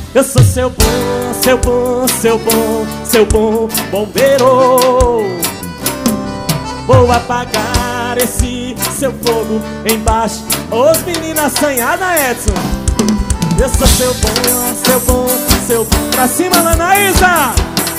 Eu sou seu bom, seu bom, seu bom, seu bom bombeiro. Vou apagar esse seu fogo embaixo. Os meninos assanhados, Edson. Eu sou seu bom, seu bom, seu bom. Pra cima, Lanaísa.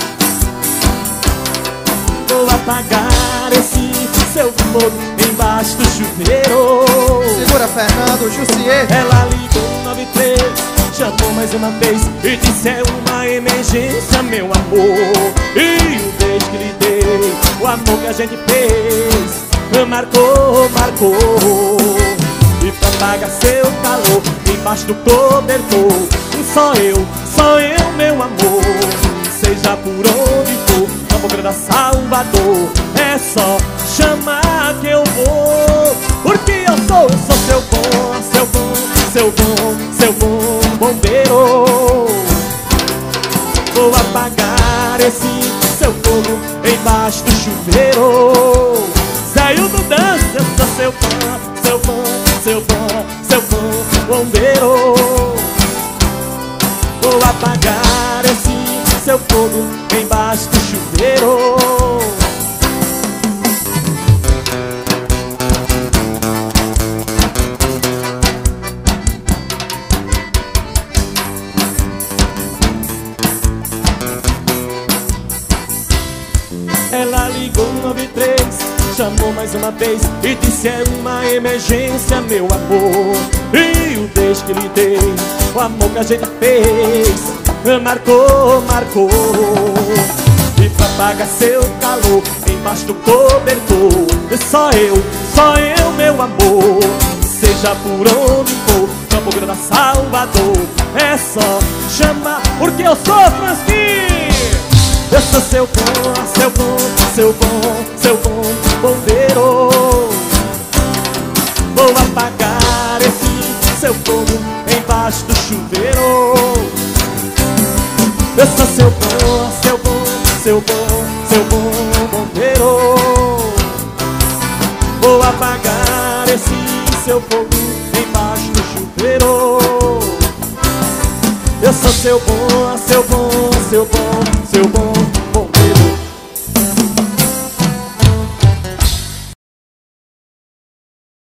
Vou apagar esse seu fogo embaixo do chuveiro. Segura, Fernando, Jussier. Ela ligou 93, chamou mais uma vez e disse: é uma emergência, meu amor. E o beijo que lhe dei, o amor que a gente fez, marcou, marcou. E pra apagar seu calor embaixo do cobertor, só eu, meu amor. Seja por onde for, na boca da Salvador, é só chamar que eu vou. Porque eu sou seu bom, seu bom, seu bom, seu bom bombeiro. Vou apagar esse seu fogo embaixo do chuveiro. Saiu do dança, eu sou seu bom, seu bom, seu bom, seu bom bombeiro. Vou apagar esse seu fogo embaixo do chuveiro. Ela ligou 93, chamou mais uma vez e disse: é uma emergência, meu amor. E o beijo que lhe dei, o amor que a gente fez, marcou, marcou. E pra apagar seu calor embaixo do cobertor, só eu, meu amor. Seja por onde for, Campo Grande, Salvador, é só chamar, porque eu sou Francisco. Eu sou seu bom, seu bom, seu bom, seu bom bombeiro. Vou apagar esse seu fogo embaixo do chuveiro. Eu sou seu bom, seu bom, seu bom, seu bom bombeiro. Vou apagar esse seu fogo embaixo do chuveiro. Eu sou seu bom, seu bom, seu bom, seu bom